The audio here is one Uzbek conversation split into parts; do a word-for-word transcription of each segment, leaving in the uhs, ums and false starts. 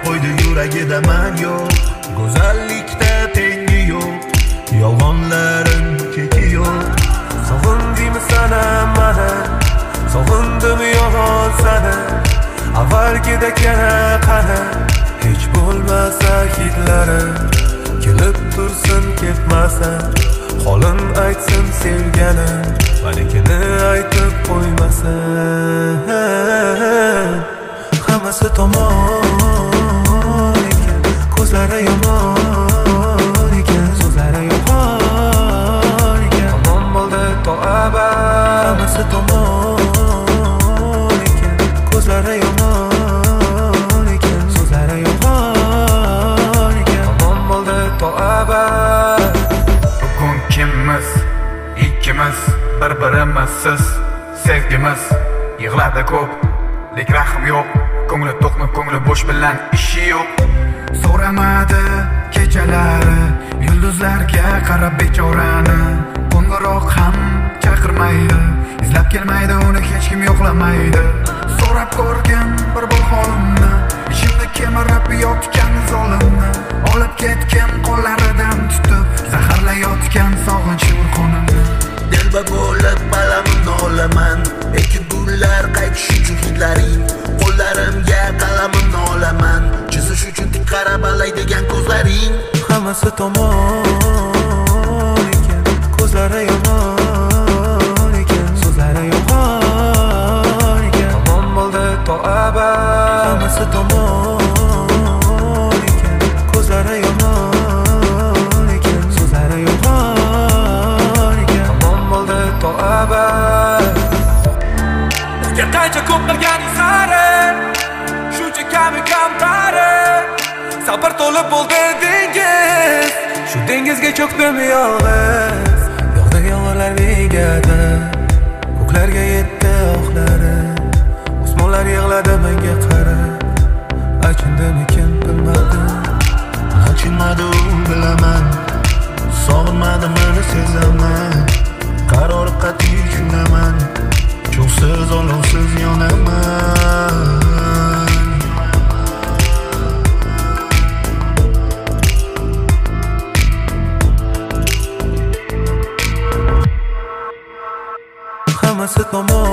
qo'ydi yuragida man yo'q. Go'zallikda tengi yo'q, yolg'onlarim keki yo'q. Sog'indingmi sana mana, sog'indim yolg'on sana. Avvalgidek yana qani, hech bo'lmasa hidlari. Kelib tursin ketmasa, holim aytsin sevganim, malikini aytib qo'ymasa. Hammasi tomon ekan, ko'zlari yomon ekan, so'zlari yomon ekan. Tomon bo'ldi to abad. Hammasi tomon ekan, ko'zlari yomon ekan, so'zlari yomon ekan. Tomon bo'ldi to abad. Bugun kimmiz? Ikkimiz bir-birimizsiz. Sevgimiz yig'ladi ko'p, lek rahm yo'q. Ko'ngli to'qmi, ko'ngli bo'sh bilan ishi yo'q. So'ramadi kechalari, yulduzlarga qarab bechorani. Qo'ng'iroq ham chaqirmaydi, izlab kelmaydi, uni hech kim yo'qlamaydi. So'rab ko'rgan bir bor holimni, ichimda kemirib yotgan zolimni. Olib ketgan qo'llaridan tutib, zaharlayotgan sog'inch urqonimni. Dilba bo'lib balamni olaman, ekib gullar qaytish uchun hidlaring. Qo'llarimga qalamimni olaman, chizish uchun tik qarab alaydigan ko'zlaring. Hammasi tomon ekan, ko'zlari yomon ekan, so'zlari yomon ekan. Tomon bo'ldi to abad. Hammasi tomon ekan, ko'zlari yomon ekan, so'zlari yomon ekan. Tomon bo'ldi to abad. Bizga qancha ko'p qilganing sari, shuncha kami kamtari. Sabr to'lib bo'ldi dengiz, shu dengizga cho'kdim yolg'iz. Yog'di yomg'irlar begadi, ko'klarga yetdi oxlari. Osmonlar yig'ladi menga qarab, achindimikin bilmadim. Achinmadi u bilaman, sog'inmadi meni sezaman. Qarori qat'iy tushunaman, cho'qsiz olovsiz yonaman. Hammasi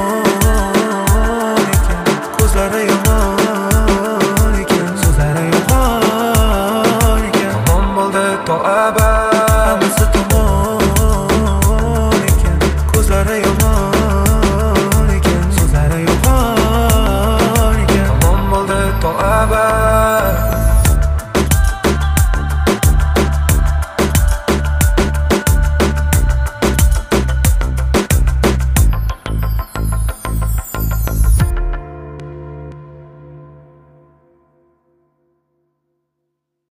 tomon ekan, ko'zlari yomon ekan, so'zlari yomon ekan. Tomon bo'ldi to abad. Hammasi tomon